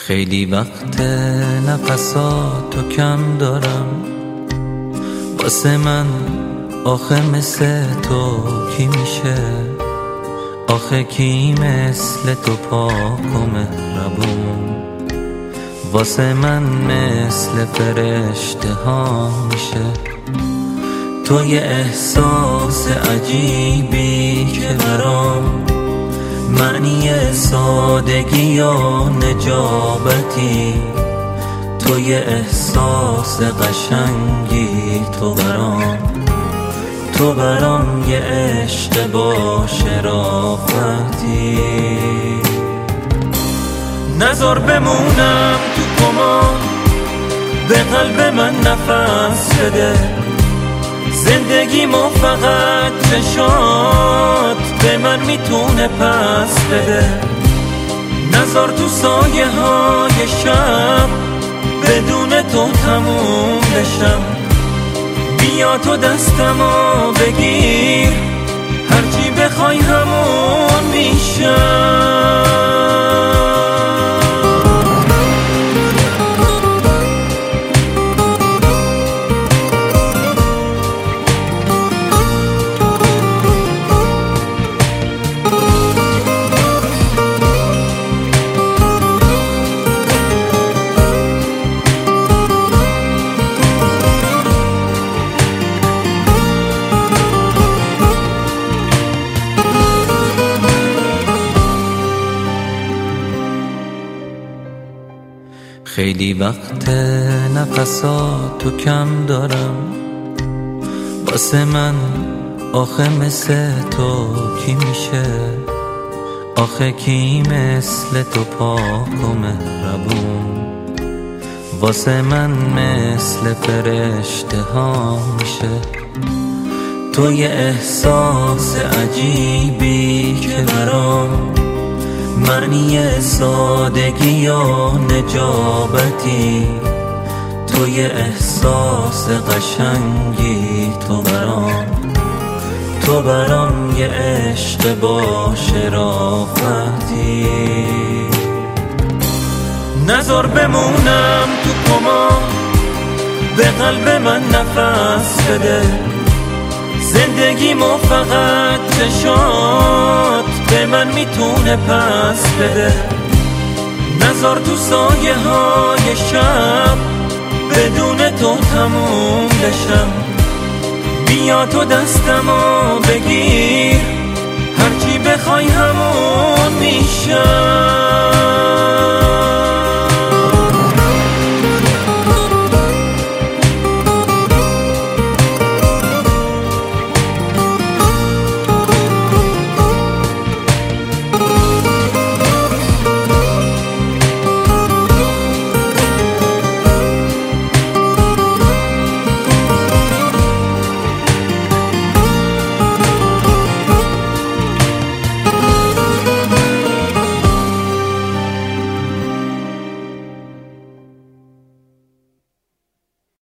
خیلی وقت نفساتو کم دارم، واسه من آخه مثل تو کی میشه؟ آخه کی مثل تو پاک و مهربون؟ واسه من مثل فرشته ها میشه؟ تو یه احساس عجیبی که برام معنی سادگی یا نجابتی، تو یه احساس قشنگی، تو برام یه عشق با شرافتی. نذار بمونم تو کمان، به قلب من نفس بده، زندگیمو فقط چشات به من میتونه پس بده. نذار تو سایه های شب بدون تو تموم بشم، بیا تو دستمو بگیر، هرچی بخوای همون میشم. خیلی وقت نفساتو کم دارم، واسه من آخه مثل تو کی میشه؟ آخه کی مثل تو پاک و مهربون؟ واسه من مثل فرشته ها میشه؟ تو یه احساس عجیبی که برام معنی سادگی یا نجابتی، تو یه احساس قشنگی، تو برام یه عشق با شرافتی. نذار بمونم تو کمان، به قلب من نفس بده، زندگیمو فقط چشات به من میتونه پس بده. نذار تو سایه های شب بدون تو تموم بشم، بیا تو دستمو بگیر، هرچی بخوای همون میشم.